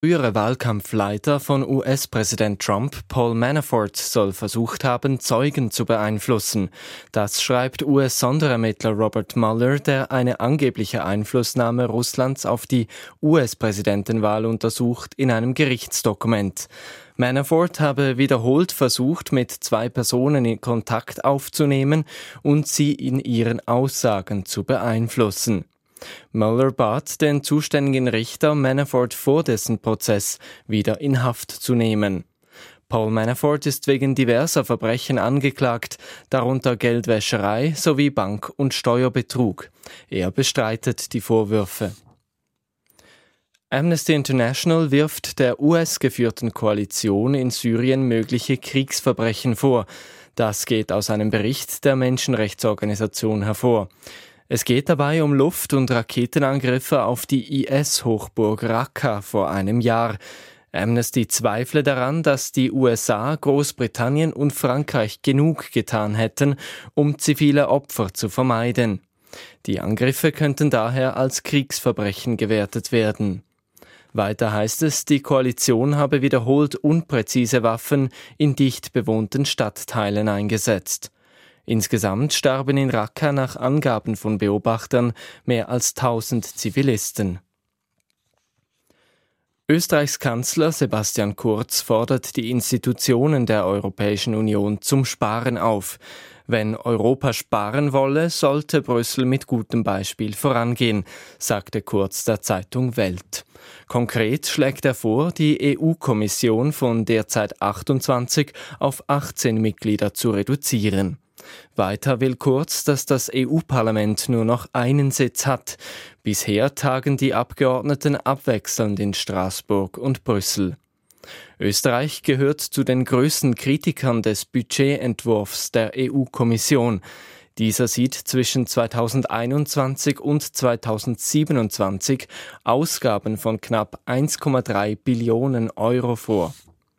Frühere Wahlkampfleiter von US-Präsident Trump, Paul Manafort, soll versucht haben, Zeugen zu beeinflussen. Das schreibt US-Sonderermittler Robert Mueller, der eine angebliche Einflussnahme Russlands auf die US-Präsidentenwahl untersucht, in einem Gerichtsdokument. Manafort habe wiederholt versucht, mit 2 Personen in Kontakt aufzunehmen und sie in ihren Aussagen zu beeinflussen. Mueller bat den zuständigen Richter, Manafort vor dessen Prozess wieder in Haft zu nehmen. Paul Manafort ist wegen diverser Verbrechen angeklagt, darunter Geldwäscherei sowie Bank- und Steuerbetrug. Er bestreitet die Vorwürfe. Amnesty International wirft der US-geführten Koalition in Syrien mögliche Kriegsverbrechen vor. Das geht aus einem Bericht der Menschenrechtsorganisation hervor. Es geht dabei um Luft- und Raketenangriffe auf die IS-Hochburg Raqqa vor einem Jahr. Amnesty zweifle daran, dass die USA, Großbritannien und Frankreich genug getan hätten, um zivile Opfer zu vermeiden. Die Angriffe könnten daher als Kriegsverbrechen gewertet werden. Weiter heißt es, die Koalition habe wiederholt unpräzise Waffen in dicht bewohnten Stadtteilen eingesetzt. Insgesamt starben in Raqqa nach Angaben von Beobachtern mehr als 1000 Zivilisten. Österreichs Kanzler Sebastian Kurz fordert die Institutionen der Europäischen Union zum Sparen auf. Wenn Europa sparen wolle, sollte Brüssel mit gutem Beispiel vorangehen, sagte Kurz der Zeitung Welt. Konkret schlägt er vor, die EU-Kommission von derzeit 28 auf 18 Mitglieder zu reduzieren. Weiter will Kurz, dass das EU-Parlament nur noch einen Sitz hat. Bisher tagen die Abgeordneten abwechselnd in Straßburg und Brüssel. Österreich gehört zu den größten Kritikern des Budgetentwurfs der EU-Kommission. Dieser sieht zwischen 2021 und 2027 Ausgaben von knapp 1,3 Billionen Euro vor.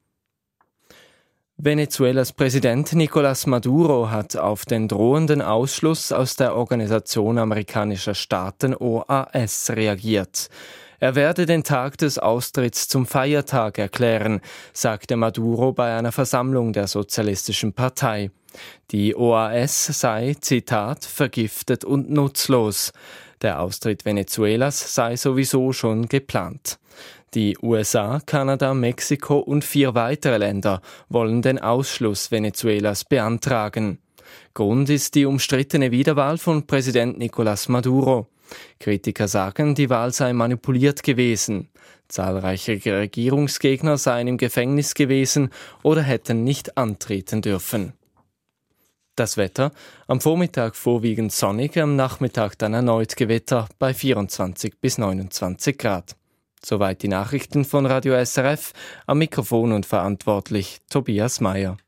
Venezuelas Präsident Nicolás Maduro hat auf den drohenden Ausschluss aus der Organisation amerikanischer Staaten OAS reagiert. Er werde den Tag des Austritts zum Feiertag erklären, sagte Maduro bei einer Versammlung der Sozialistischen Partei. Die OAS sei, Zitat, vergiftet und nutzlos. Der Austritt Venezuelas sei sowieso schon geplant. Die USA, Kanada, Mexiko und 4 weitere Länder wollen den Ausschluss Venezuelas beantragen. Grund ist die umstrittene Wiederwahl von Präsident Nicolás Maduro. Kritiker sagen, die Wahl sei manipuliert gewesen. Zahlreiche Regierungsgegner seien im Gefängnis gewesen oder hätten nicht antreten dürfen. Das Wetter: am Vormittag vorwiegend sonnig, am Nachmittag dann erneut Gewitter bei 24 bis 29 Grad. Soweit die Nachrichten von Radio SRF. Am Mikrofon und verantwortlich Tobias Meyer.